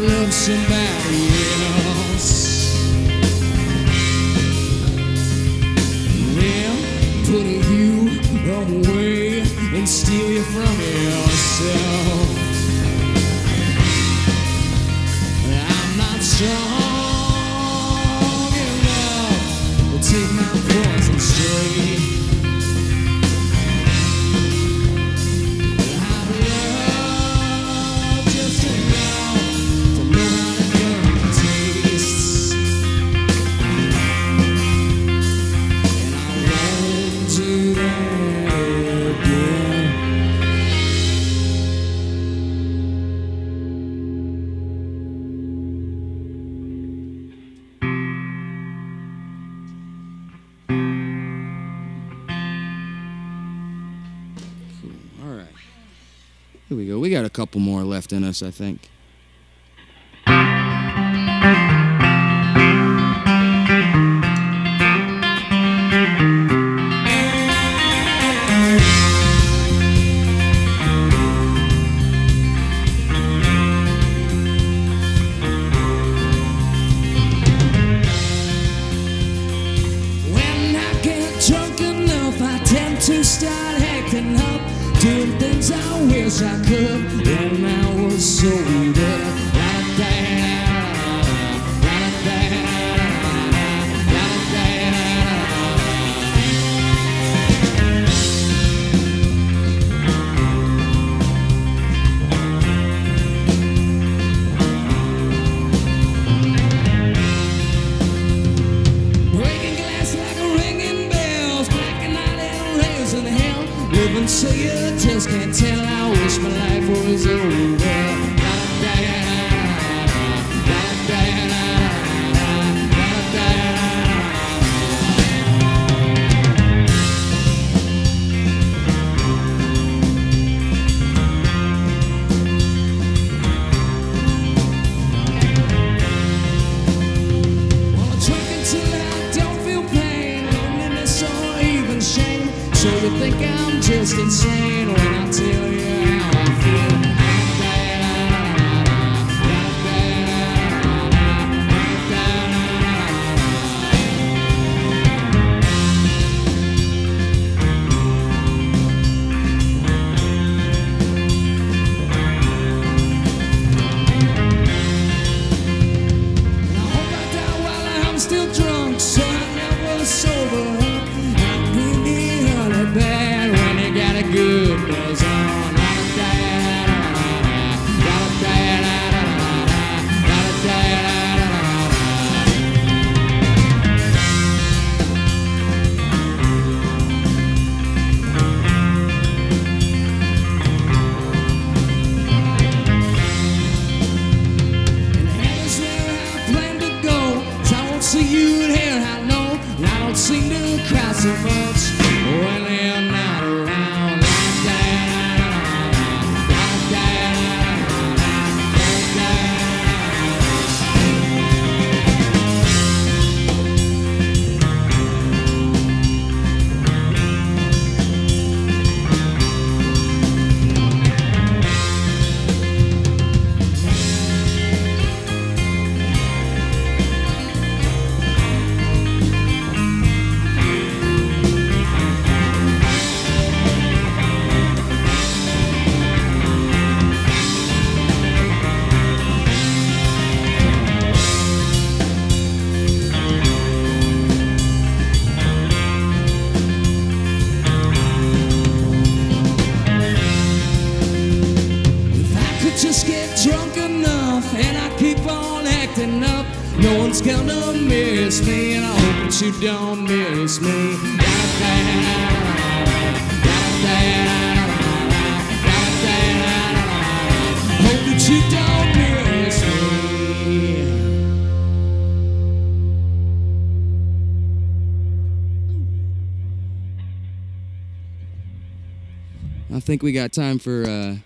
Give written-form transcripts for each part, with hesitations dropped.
love somebody else. They'll put you away and steal you from yourself. I'm not strong enough to take my poison straight. Here we go. We got a couple more left in us, I think. When I get drunk enough, I tend to start acting up, doing things I wish I could when I was sober. Breaking glass like a ringing bells, blacking out and raising hell. Living so you just can't tell. I wish my life was over. Well, I'm drinking till I don't feel pain, loneliness or even shame. So you think I'm just insane when I tell you how I feel. I hope I die while I'm still drunk, so I never sober up. I'm really honey bad when you got a good buzz on. And heaven's where I plan to go, 'cause I won't see you in here, I know. And I don't seem to cry so much when you're not around. Just get drunk enough and I keep on acting up. No one's gonna miss me, and I hope that you don't miss me. Hope that you don't miss me. I think we got time for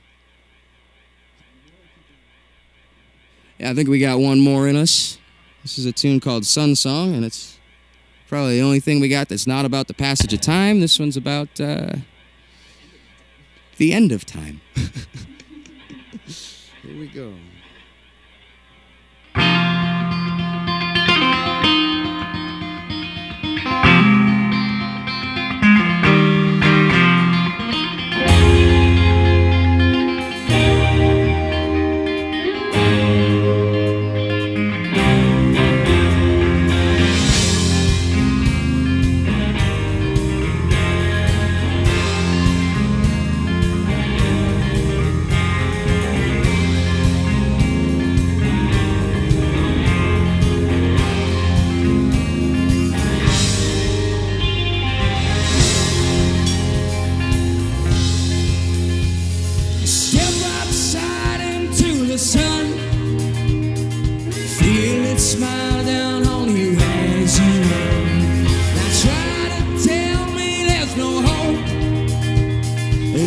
yeah, I think we got one more in us. This is a tune called Sun Song, and it's probably the only thing we got that's not about the passage of time. This one's about the end of time. Here we go.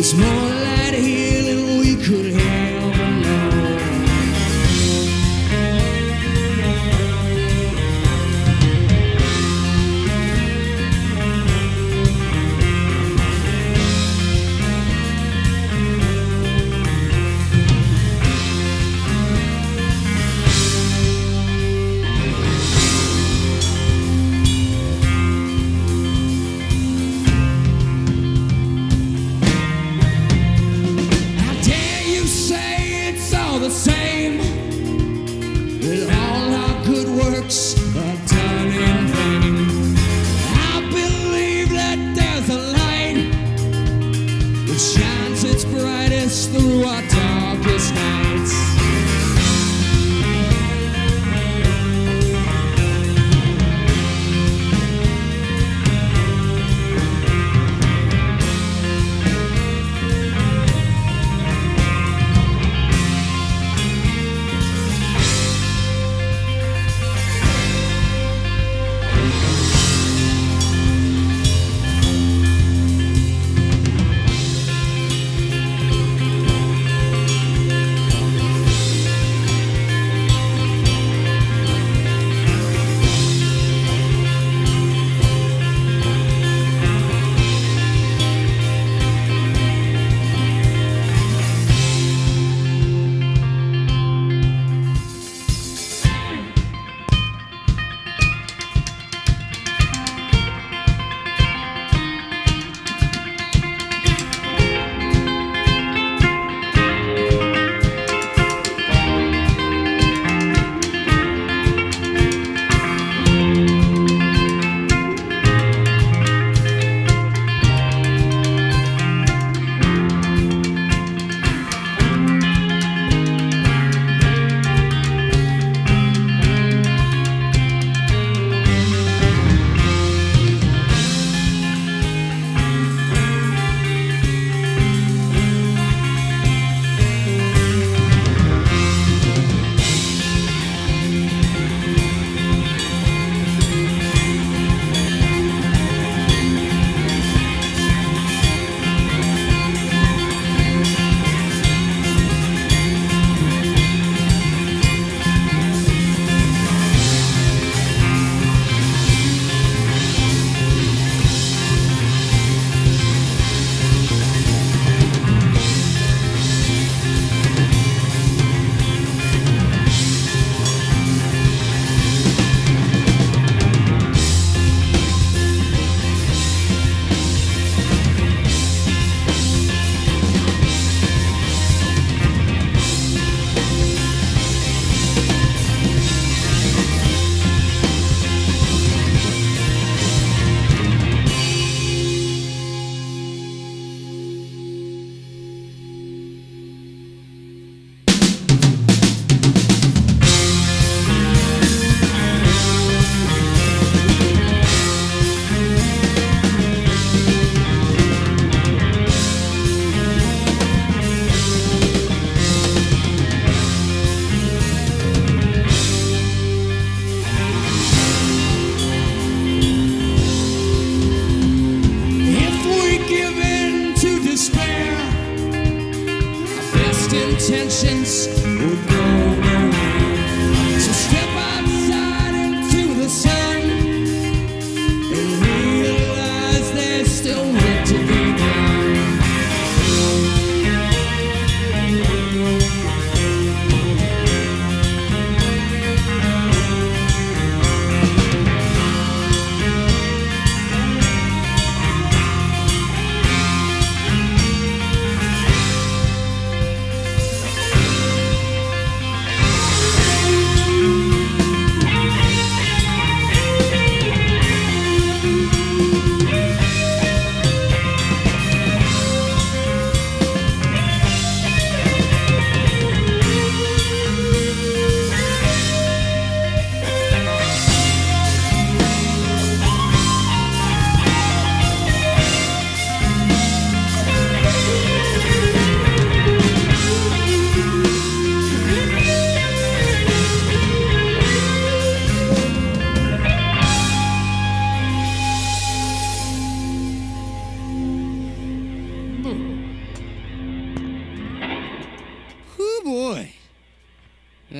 It's more light here than we could ever know.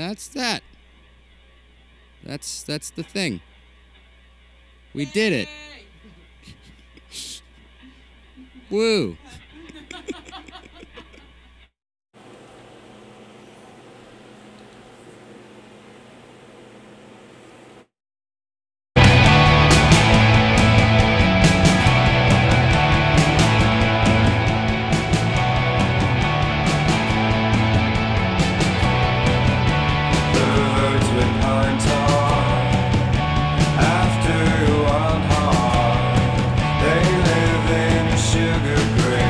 that's that. That's the thing. We did it. Woo. After a wild heart, they live in a sugar grave.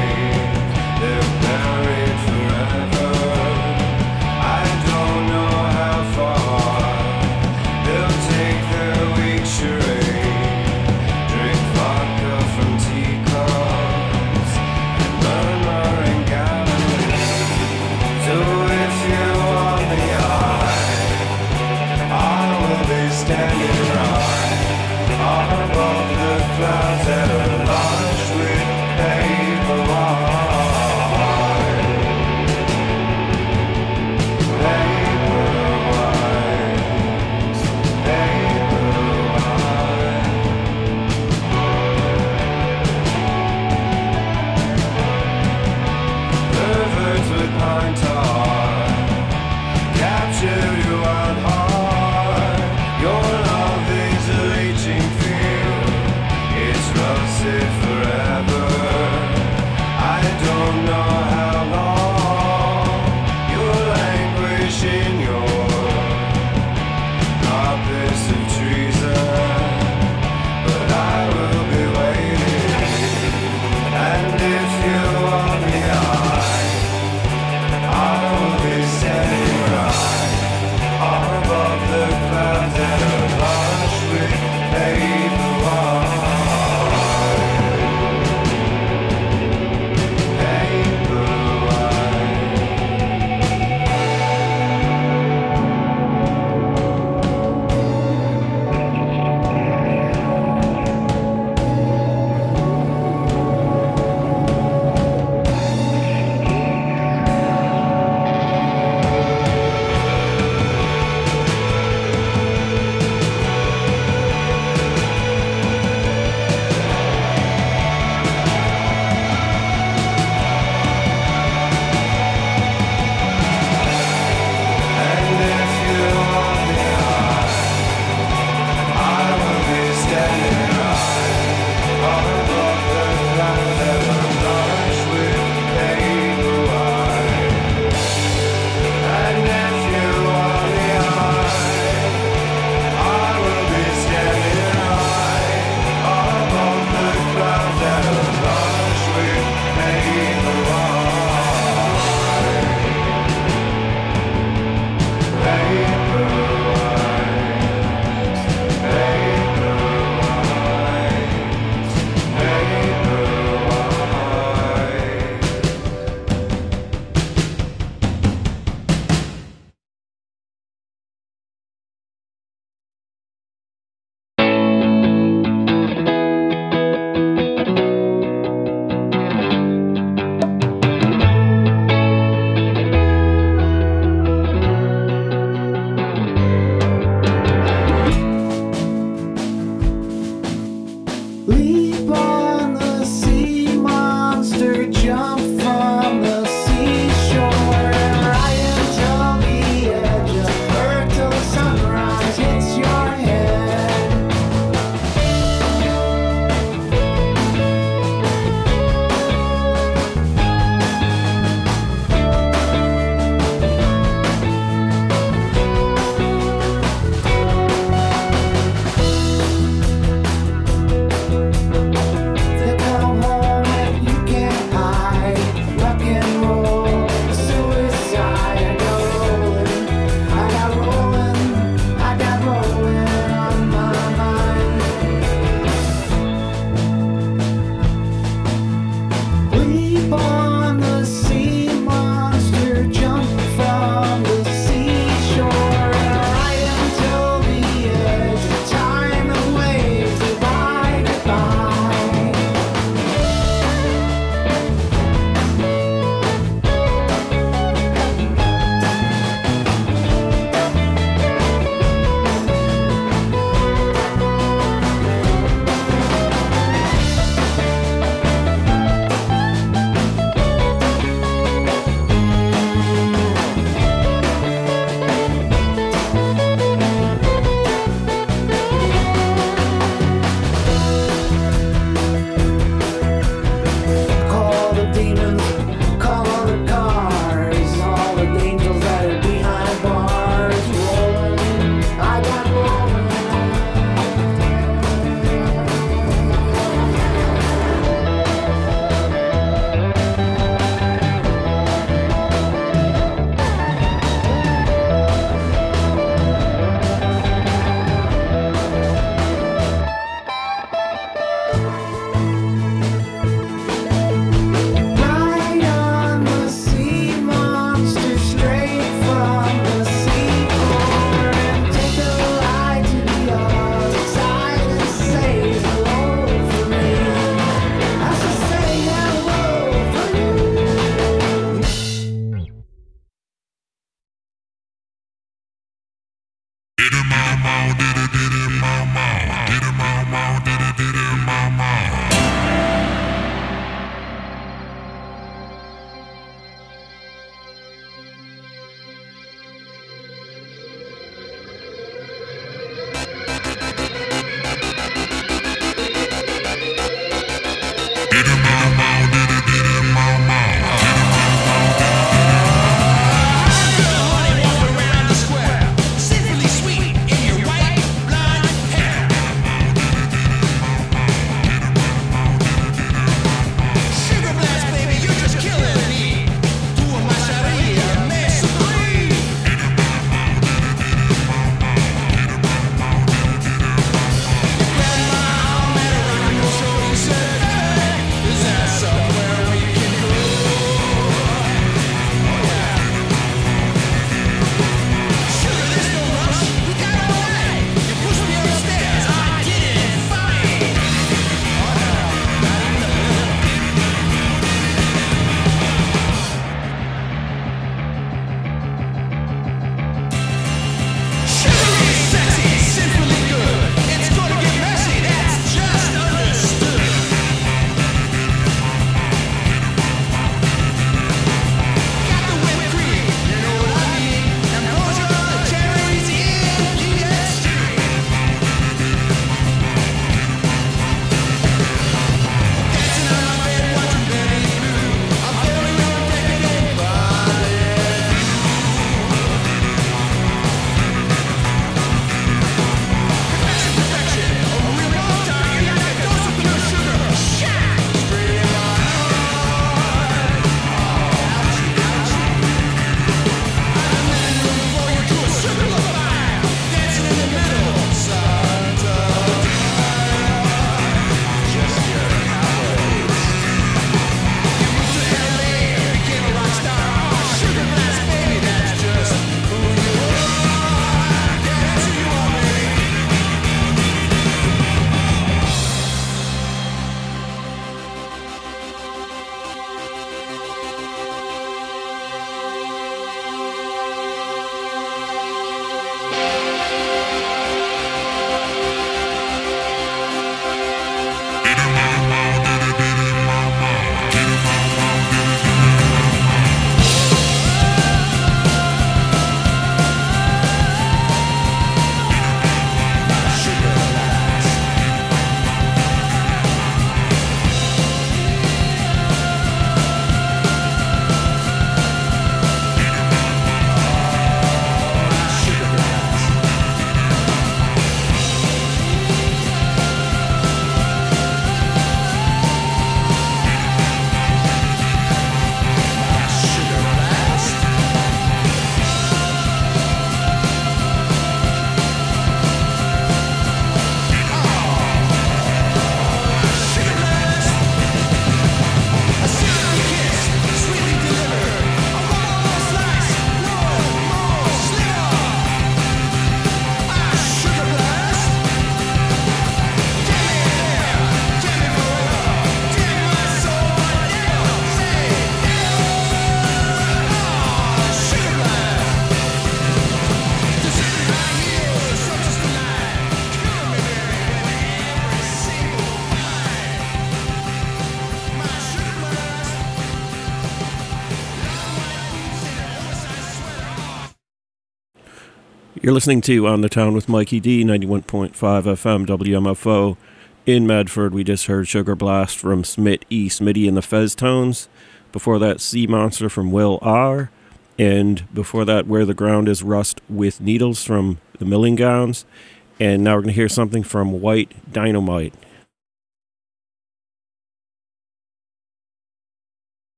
You're listening to On the Town with Mikey D, 91.5 FM WMFO. In Medford, we just heard Sugar Blast from Smith E. Smitty and the Fez Tones. Before that, Sea Monster from Will R. And before that, Where the Ground is Rust with Needles from the Milling Gowns. And now we're going to hear something from White Dynamite.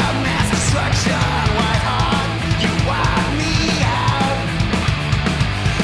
White hot, you wipe me out.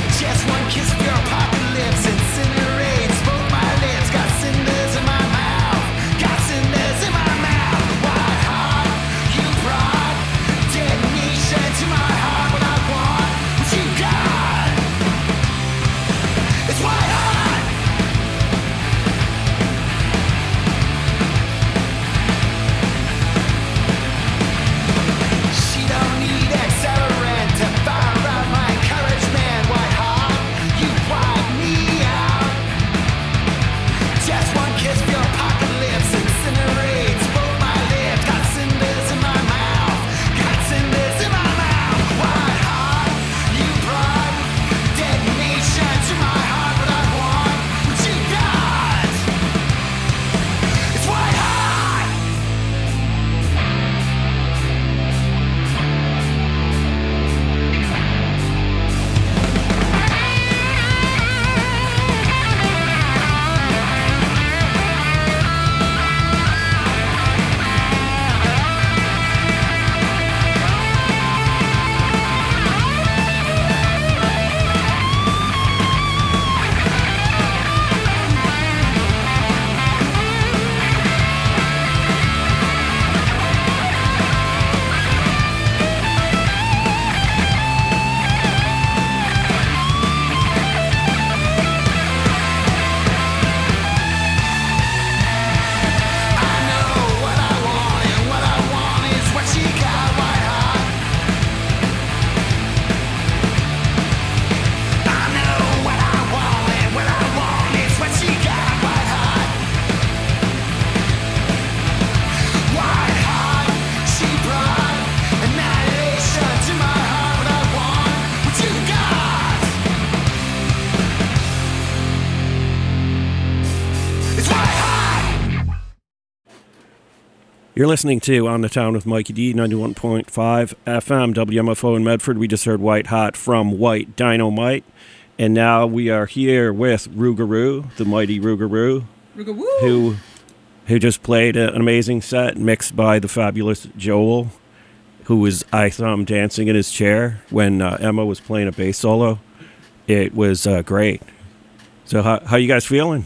You're listening to On the Town with Mikey D, 91.5 FM, WMFO in Medford. We just heard White Hot from White Dynamite. And now we are here with Rougarou, the mighty Rougarou, who just played an amazing set mixed by the fabulous Joel, who was, I saw him dancing in his chair when Emma was playing a bass solo. It was great. So how you guys feeling?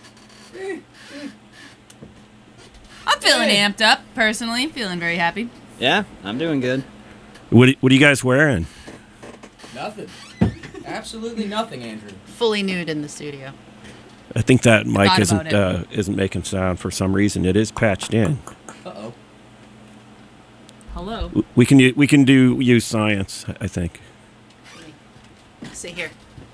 I'm feeling amped up, personally. Feeling very happy. Yeah, I'm doing good. What are you guys wearing? Nothing. Absolutely nothing, Andrew. Fully nude in the studio. I think that mic Forgot isn't making sound for some reason. It is patched in. Uh-oh. Hello. We can use science, I think. See here.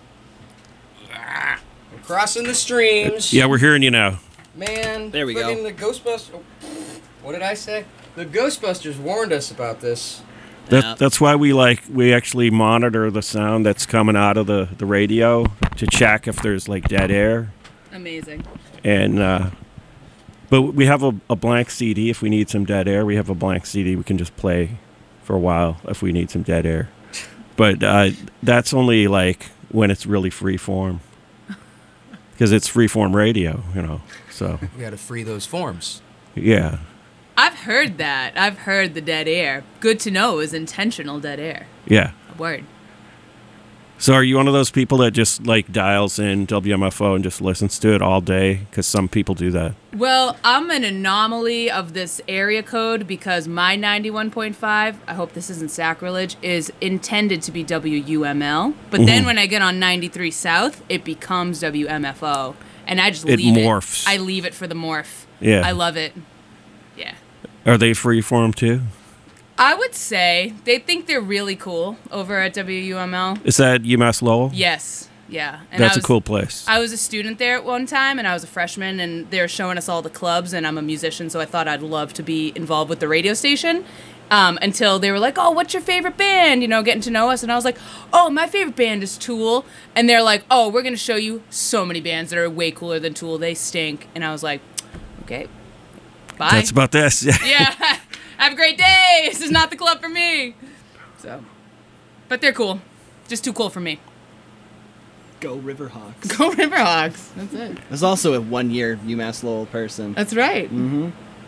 We're crossing the streams. Yeah, we're hearing you now. Man, There we go. friggin' the Ghostbusters. Oh, what did I say? The Ghostbusters warned us about this. Yeah. That's why we actually monitor the sound that's coming out of the radio to check if there's like dead air. Amazing. And but we have a blank CD if we need some dead air. We have a blank CD we can just play for a while if we need some dead air. But that's only like when it's really free form. Because it's free form radio, So We gotta free those forms. yeah. I've heard that. I've heard the dead air. Good to know is intentional dead air. Yeah. A word. So are you one of those people that just like dials in WMFO and just listens to it all day? Because some people do that. Well, I'm an anomaly of this area code because my 91.5, I hope this isn't sacrilege, is intended to be WUML. But then when I get on 93 South, it becomes WMFO. And I just It leave morphs. it. I leave it for the morph. Yeah. I love it. Yeah. Are they free form too? I would say they think they're really cool over at WUML. Is that UMass Lowell? Yes. Yeah. And That's a cool place. I was a student there at one time, and I was a freshman, and they were showing us all the clubs, and I'm a musician, so I thought I'd love to be involved with the radio station. Until they were like, oh, what's your favorite band? Getting to know us. And I was like, oh, my favorite band is Tool. And they're like, oh, we're going to show you so many bands that are way cooler than Tool. They stink. And I was like, okay, bye. That's about this. Yeah. Have a great day. This is not the club for me. So, but they're cool. Just too cool for me. Go Riverhawks. Go Riverhawks. That's it. I was also a 1-year UMass Lowell person. That's right. Mm-hmm.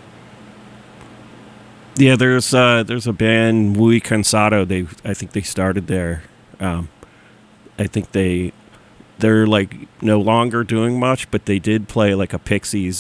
Yeah, there's a band, Wui Cansado. I think they started there. I think they're like no longer doing much, but they did play like a Pixies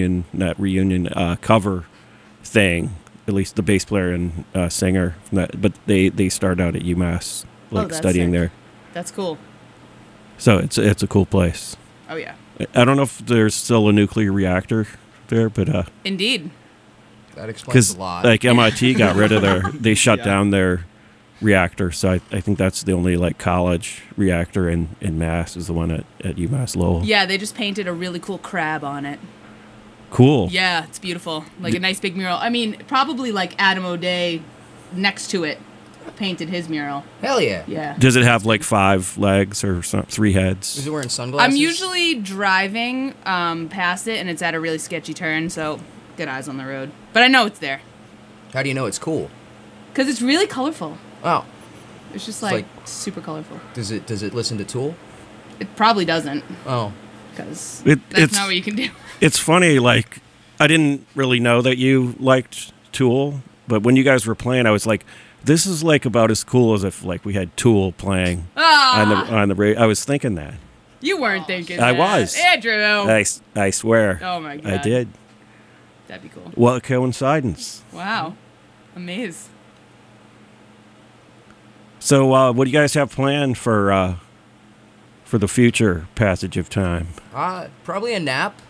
cover thing. At least the bass player and singer. But they started out at UMass, that's studying sick. there. That's cool. So it's a cool place. Oh, yeah. I don't know if there's still a nuclear reactor there, but Indeed. That explains because a lot. like MIT got rid of they shut Yeah. down their reactor, so I think that's the only like college reactor in Mass is the one at UMass Lowell. Yeah, they just painted a really cool crab on it. Cool. Yeah, it's beautiful. Like a nice big mural. I mean, probably like Adam O'Day next to it painted his mural. Hell yeah. Yeah. Does it have like 5 legs or 3 Is heads? he wearing sunglasses? I'm usually driving past it, and it's at a really sketchy turn, so good eyes on the road. But I know it's there. How do you know it's cool? Because it's really colorful. Oh, It's just It's like, like- super colorful. does it listen to Tool? It probably doesn't, Oh, because It's that's not what you can do. it's funny. Like I didn't really know that you liked Tool, but when you guys were playing, I was like, this is like about as cool as if like we had Tool playing Ah, on the radio. I was thinking that. you weren't thinking I that. was. Andrew. I swear. Oh my God. I did. That'd be cool. Well, coincidence. Wow. Amazed. So, what do you guys have planned for the future passage of time? probably a nap.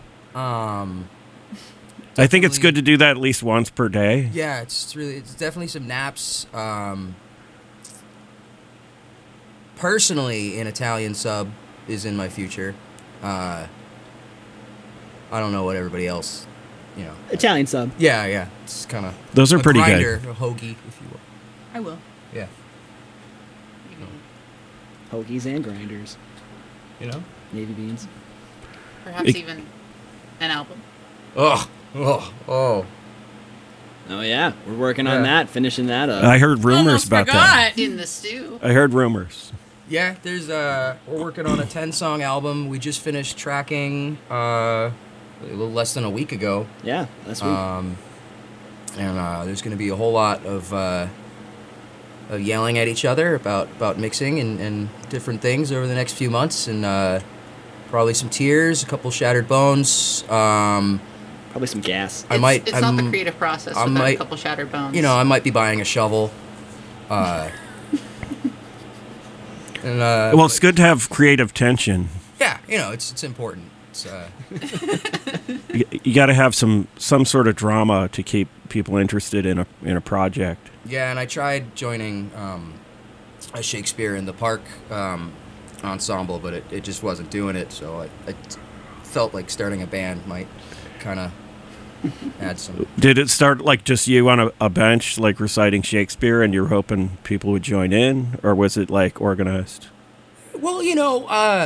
I think it's good to do that at least once per day. Yeah, it's definitely some naps. Personally, an Italian sub is in my future. I don't know what everybody else, Italian sub. Yeah, it's kind of Those are pretty grinder, good. a hoagie, if you will. I will. Yeah, Hoagies and grinders. Navy beans. Perhaps even an album. Oh. Oh yeah, we're working on that, finishing that up. I heard rumors Almost about forgot. that. In the stew. I heard rumors. Yeah, there's we're working on a 10-song album. We just finished tracking a little less than a week ago. Yeah, last week. And there's going to be a whole lot of yelling at each other about mixing and different things over the next few months, and probably some tears, a couple shattered bones. Probably some gas. It's not the creative process without a couple shattered bones. You know, I might be buying a shovel. Well, it's good to have creative tension. Yeah, you know, it's important. It's, you got to have some sort of drama to keep people interested in a project. Yeah, and I tried joining a Shakespeare in the Park ensemble, but it just wasn't doing it. So I felt like starting a band might kind of add some. Did it start like just you on a bench, like reciting Shakespeare, and you're hoping people would join in, or was it like organized? Well, you know,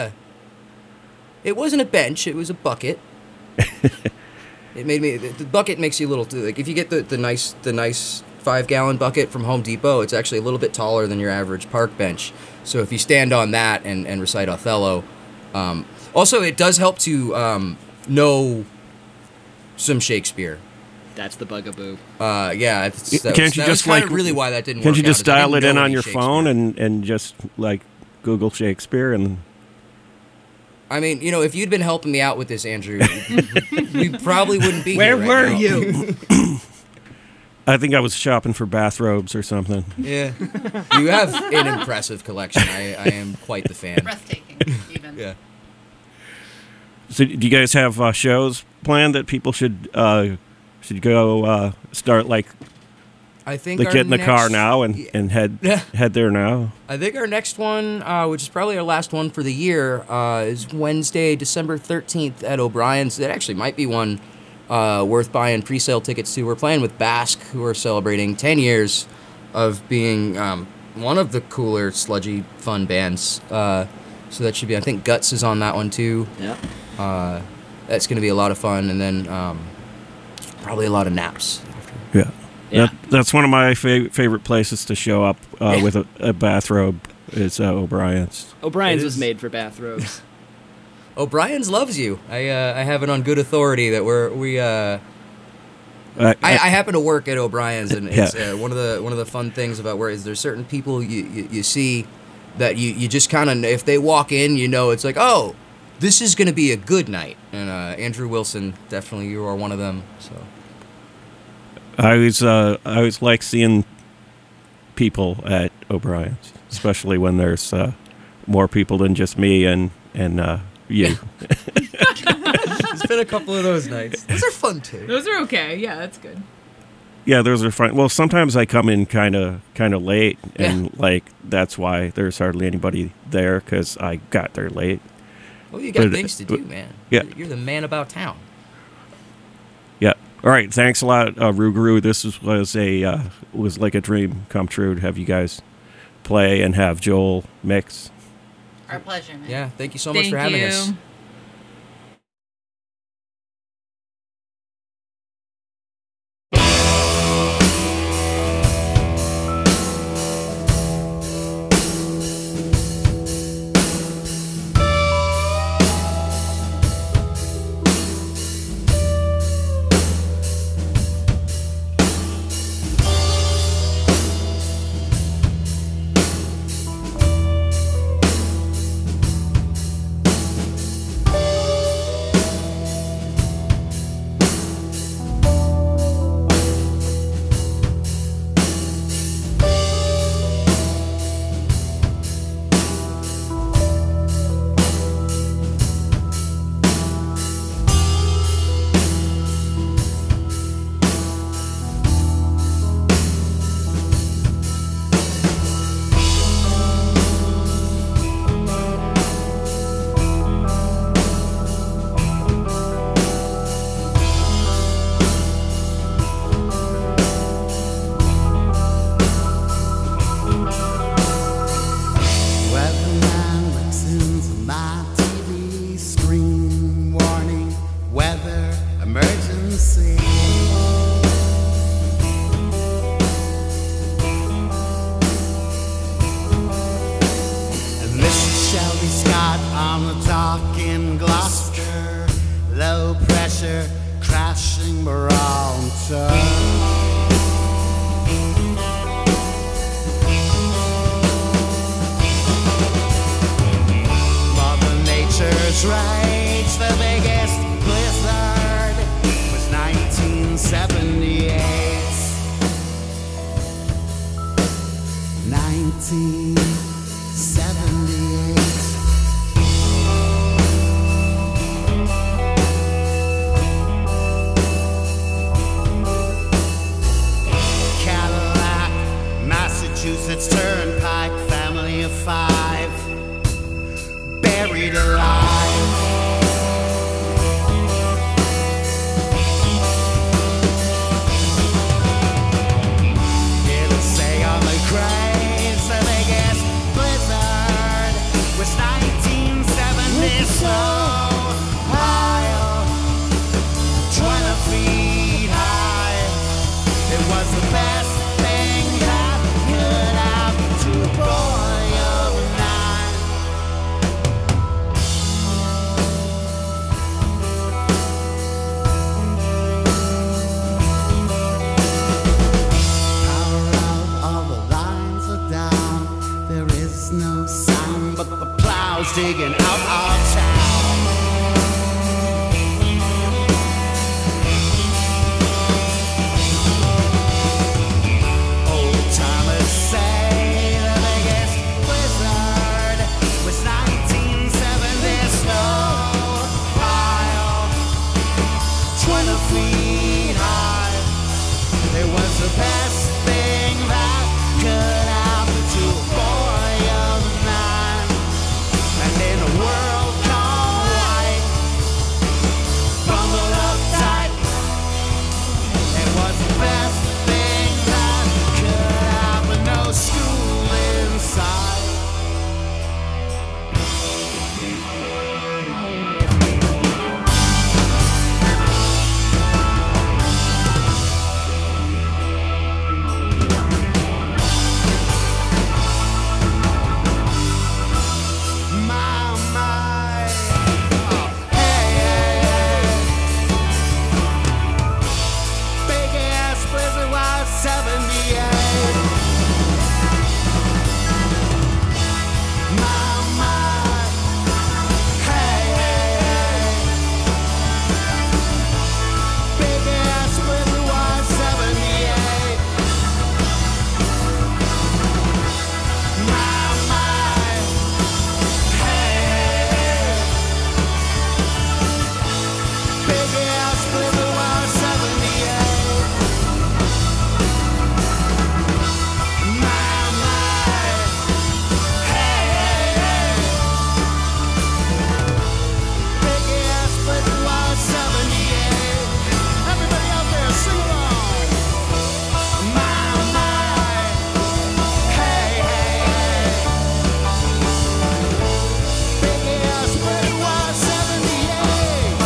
it wasn't a bench; it was a bucket. It made me. The bucket makes you a little like if you get the nice 5-gallon bucket from Home Depot, it's actually a little bit taller than your average park bench. So if you stand on that and recite Othello, also it does help to know some Shakespeare. That's the bugaboo. Yeah, can't you just like really why that didn't? Can't work you just out, dial it in on your phone and just like Google Shakespeare and? I mean, you know, if you'd been helping me out with this, Andrew, we probably wouldn't be Where here. were right you? I think I was shopping for bathrobes or something. Yeah, you have an impressive collection. I am quite the fan. Breathtaking, even. Yeah. So, do you guys have shows planned that people should go start like I think get in the car now and head there now? I think our next one, which is probably our last one for the year, is Wednesday, December 13th at O'Brien's. That actually might be one worth buying pre-sale tickets to. We're playing with Basque, who are celebrating 10 years of being one of the cooler, sludgy, fun bands. So that should be, I think Guts is on that one too. Yeah. That's going to be a lot of fun, and then probably a lot of naps. Yeah. Yeah. That's one of my favorite places to show up with a bathrobe is O'Brien's. O'Brien's was made for bathrobes. O'Brien's loves you. I have it on good authority that I happen to work at O'Brien's, and it's one of the fun things about where is there's certain people you see that you just kind of, if they walk in, you know, it's like, oh, this is going to be a good night. And Andrew Wilson, definitely you are one of them. So I always like seeing people at O'Brien's, especially when there's more people than just me and you. it's been a couple of those nights. Those are fun too. Those are okay. Yeah, that's good. Yeah, those are fun. Well, sometimes I come in kind of late, and like that's why there's hardly anybody there because I got there late. Well, you got things to do, man. Yeah, you're the man about town. Yeah. All right. Thanks a lot, Rougarou. This was like a dream come true to have you guys play and have Joel mix. Our pleasure, man. Yeah. Thank you so much for having us. on the dock in Gloucester, low pressure crashing Gibraltar. Mother Nature's rage, the biggest blizzard was 1978. 1978. Cadillac, Massachusetts Turnpike, family of 5, buried alive. It'll say on the graves the biggest blizzard was 1970. So high, 20 feet high. It was the best thing that could happen to a boy of 9. Power out, all the lines are down. There is no sound but the plows digging out our town. Old timers say the biggest blizzard was 1970. Snow pile, 20 feet high. It was the best thing that could happen to a boy of 9. And in a world gone white, bundled up tight, it was the best thing that could happen. No school inside. My, oh, hey, hey, hey. Big ass blizzard was 78. My, hey, hey, hey. Big ass blizzard was 78. My, hey, big ass blizzard was 78. My, hey, big ass blizzard was 78. Everybody out there, sing along. My, hey, big ass blizzard was 78.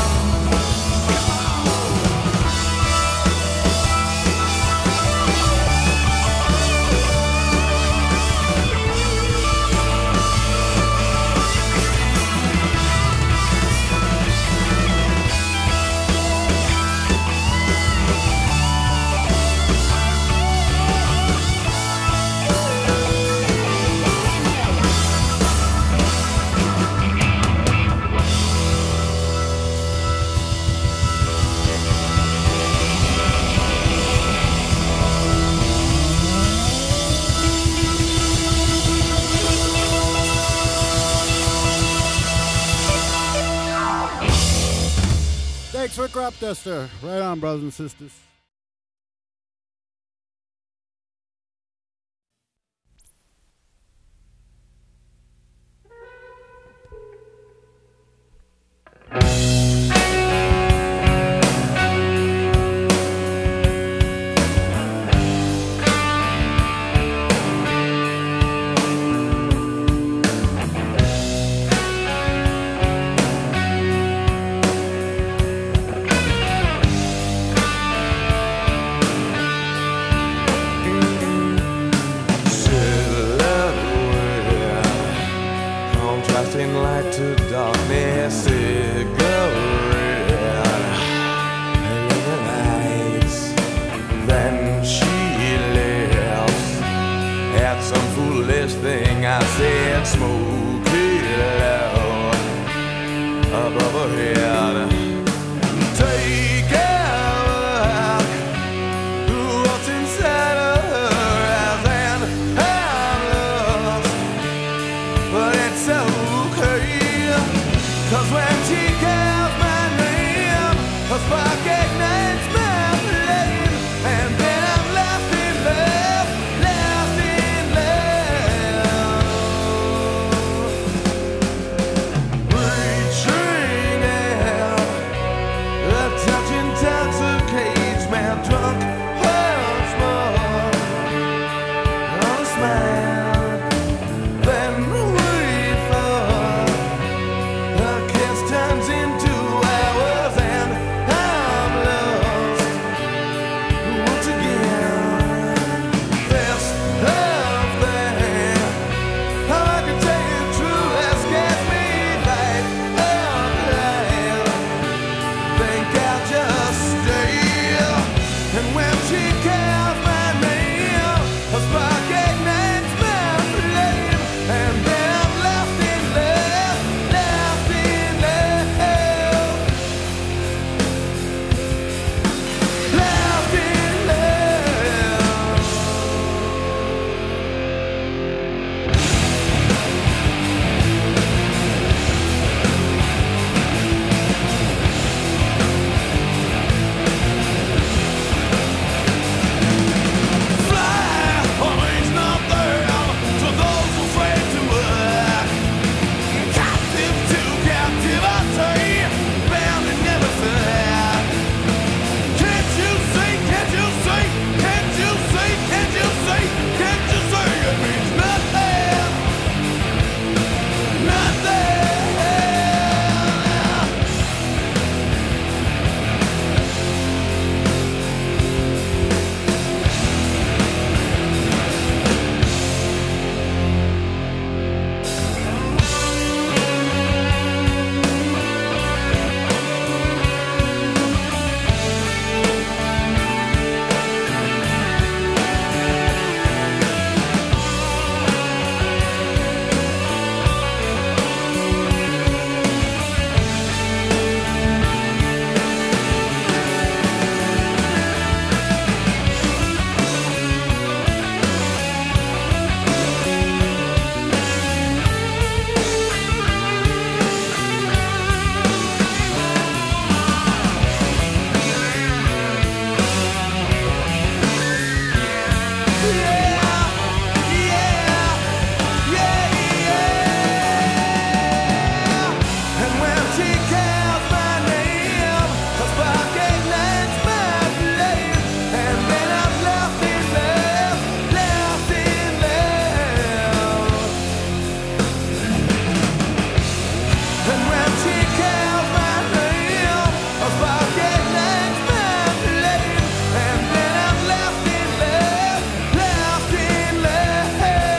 Thanks for Crop Duster. Right on, brothers and sisters. darkness cigarette and the lights. Then she left at some foolish thing I said, smoke it loud above her head. Take a look what's inside of her eyes, and I'm lost, but it's okay, 'cause when she calls my name, a spark ignites my flame, and then I'm lost in love, lost in love. Reaching out, a touch intoxicates me, drunk once more, on a smile, then wait for a kiss turns into hours, and I'm lost once again. This love thing, how I can tell you true, it scares me right up life. Think I'll just stay, and when she calls my name, a spark ignites my flame, and then I'm lost in love, lost in love, lost in love. Fly on wings not there to those afraid to work, captive to captivity, bound in everything. Can't you see, can't you see, can't you see, can't you see, can't you see, it means nothing, nothing. And when she calls my name, a spark ignites my flame, and then I'm lost in love, lost in love. And when she calls my name, a spark ignites my flame, and then I'm lost in love, lost in love,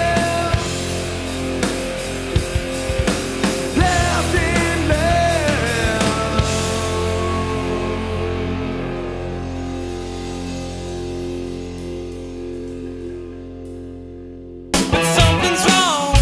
lost in love. Something's wrong.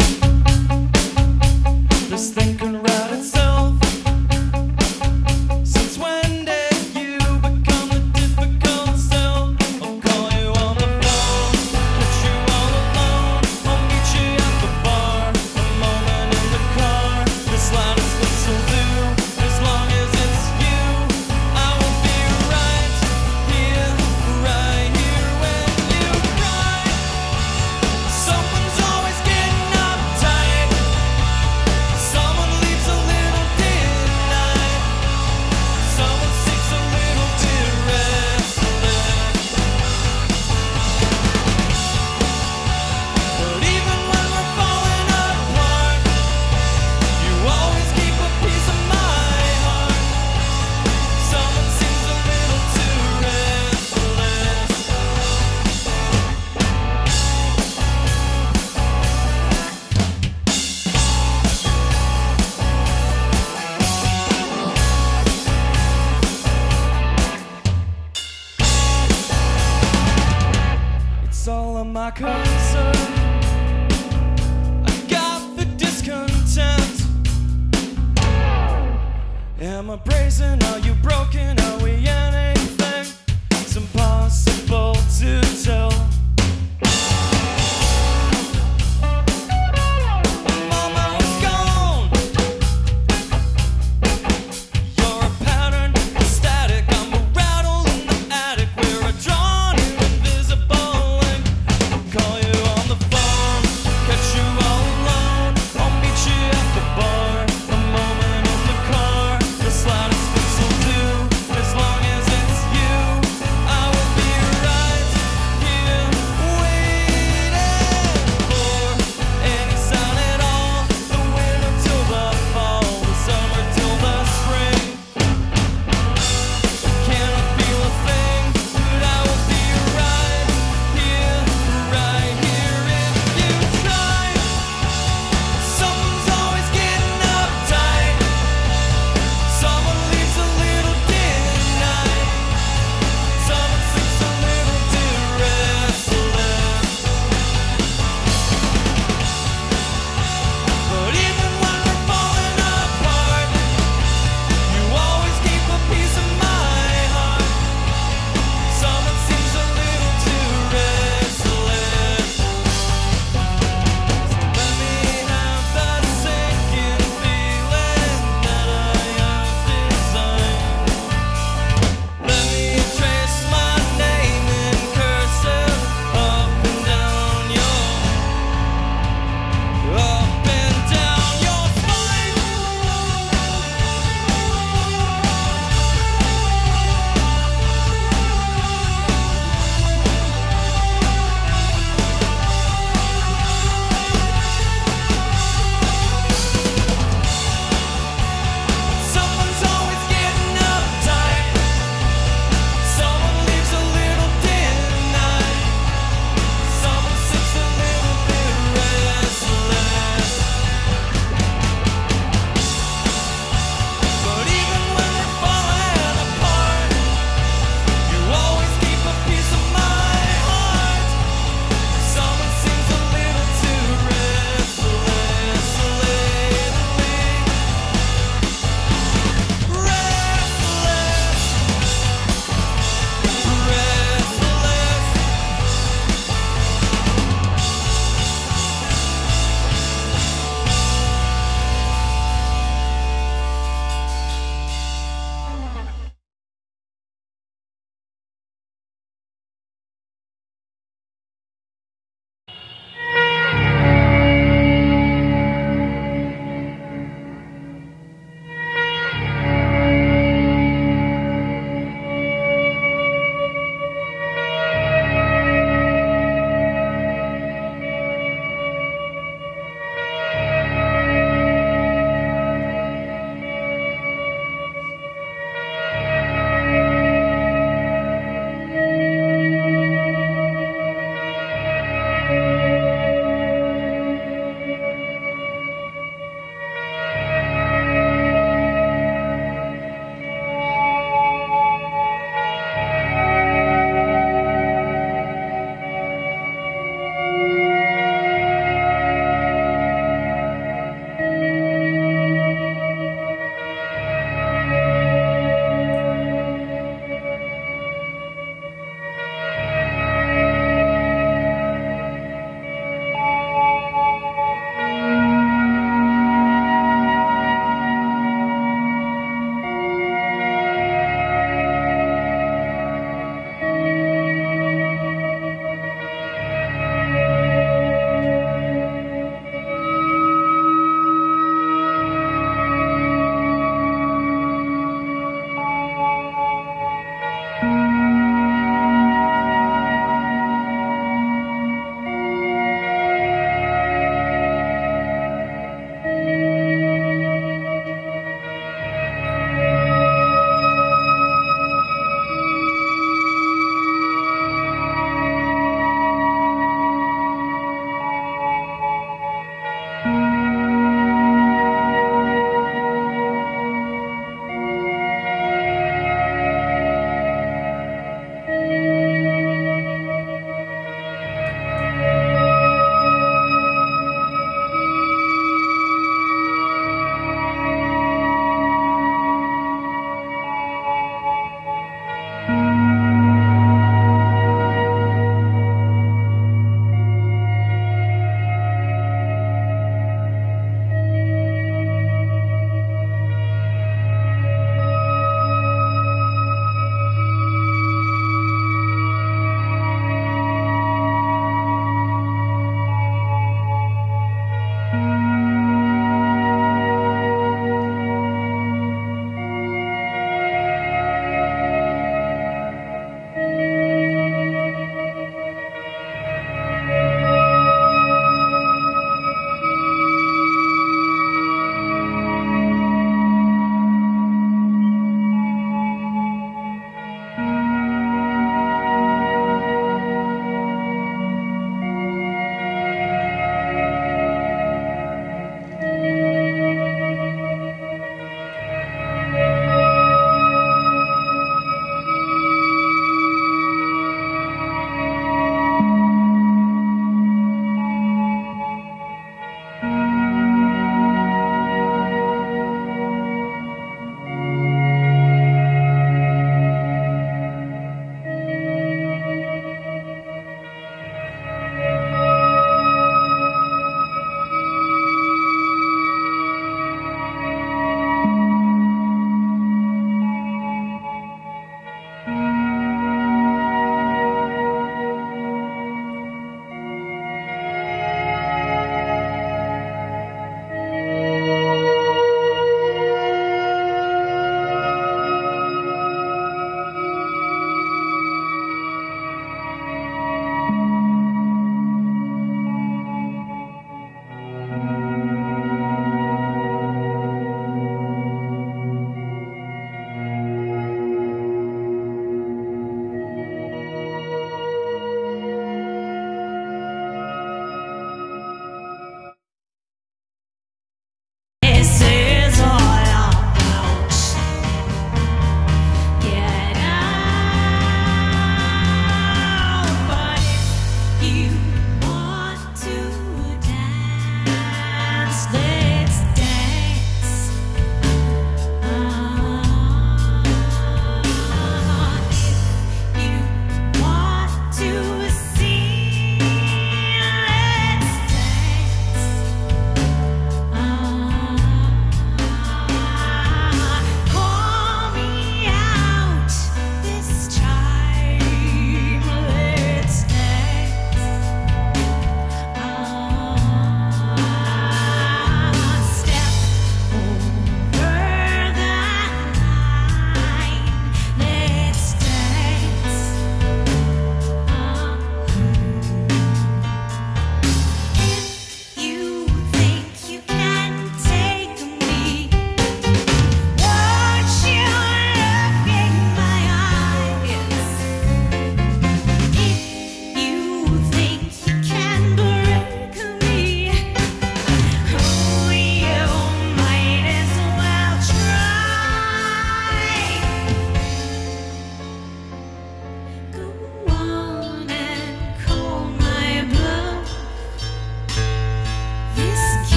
This thinking around itself. Since when did you become the difficult self? I'll call you on the phone, put you all alone. I'll meet you at the bar, a moment in the car. This line is whistle do, as long as it's you. I will be right here when you cry. Someone's always getting uptight. Someone leaves a Am I brazen? Are you broken? Are we enemies?